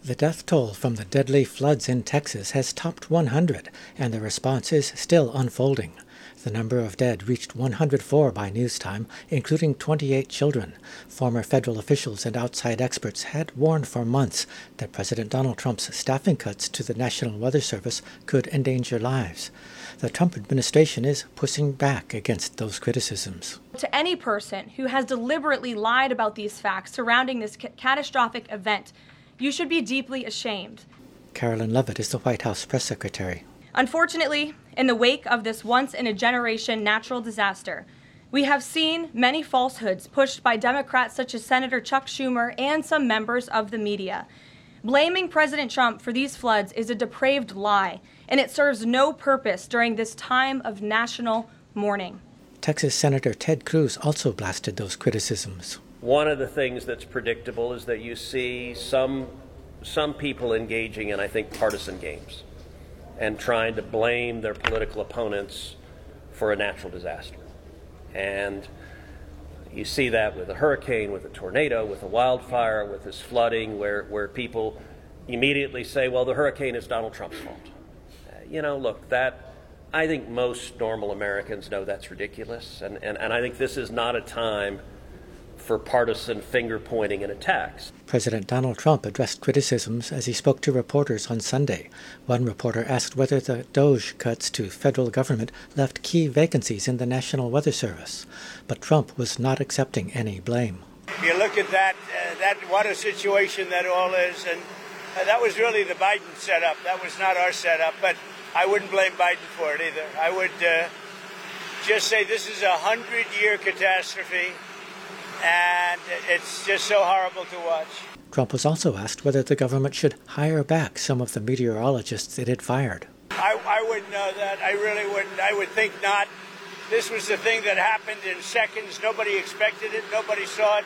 The death toll from the deadly floods in Texas has topped 100, and the response is still unfolding. The number of dead reached 104 by noontime, including 28 children. Former federal officials and outside experts had warned for months that President Donald Trump's staffing cuts to the National Weather Service could endanger lives. The Trump administration is pushing back against those criticisms. To any person who has deliberately lied about these facts surrounding this catastrophic event, you should be deeply ashamed. Carolyn Levitt is the White House press secretary. Unfortunately, in the wake of this once-in-a-generation natural disaster, we have seen many falsehoods pushed by Democrats such as Senator Chuck Schumer and some members of the media. Blaming President Trump for these floods is a depraved lie, and it serves no purpose during this time of national mourning. Texas Senator Ted Cruz also blasted those criticisms. One of the things that's predictable is that you see some people engaging in, I think, partisan games and trying to blame their political opponents for a natural disaster. And you see that with a hurricane, with a tornado, with a wildfire, with this flooding, where people immediately say, well, the hurricane is Donald Trump's fault. Look, I think most normal Americans know that's ridiculous. And I think this is not a time for partisan finger-pointing and attacks. President Donald Trump addressed criticisms as he spoke to reporters on Sunday. One reporter asked whether the DOGE cuts to federal government left key vacancies in the National Weather Service. But Trump was not accepting any blame. You look at that what a situation that all is, and that was really the Biden setup. That was not our setup, but I wouldn't blame Biden for it either. I would just say this is a 100-year catastrophe, and it's just so horrible to watch. Trump was also asked whether the government should hire back some of the meteorologists it had fired. I wouldn't know that. I really wouldn't. I would think not. This was the thing that happened in seconds. Nobody expected it. Nobody saw it.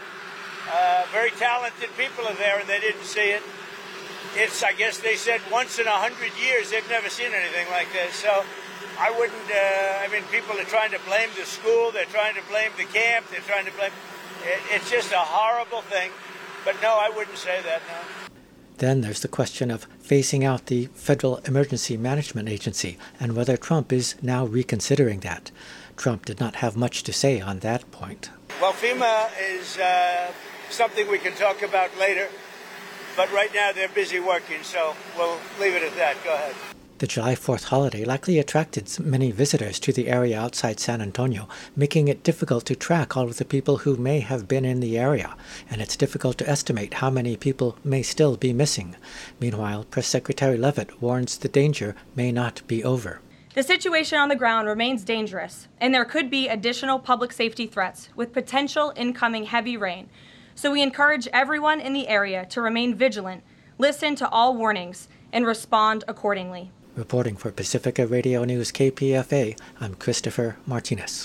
Very talented people are there, and they didn't see it. It's, I guess they said, once in 100 years. They've never seen anything like this. So I wouldn't, people are trying to blame the school. They're trying to blame the camp. They're trying to blame... It's just a horrible thing. But no, I wouldn't say that, no. Then there's the question of phasing out the Federal Emergency Management Agency and whether Trump is now reconsidering that. Trump did not have much to say on that point. Well, FEMA is something we can talk about later, but right now they're busy working, so we'll leave it at that. Go ahead. The July 4th holiday likely attracted many visitors to the area outside San Antonio, making it difficult to track all of the people who may have been in the area, and it's difficult to estimate how many people may still be missing. Meanwhile, Press Secretary Levitt warns the danger may not be over. The situation on the ground remains dangerous, and there could be additional public safety threats with potential incoming heavy rain. So we encourage everyone in the area to remain vigilant, listen to all warnings, and respond accordingly. Reporting for Pacifica Radio News KPFA, I'm Christopher Martinez.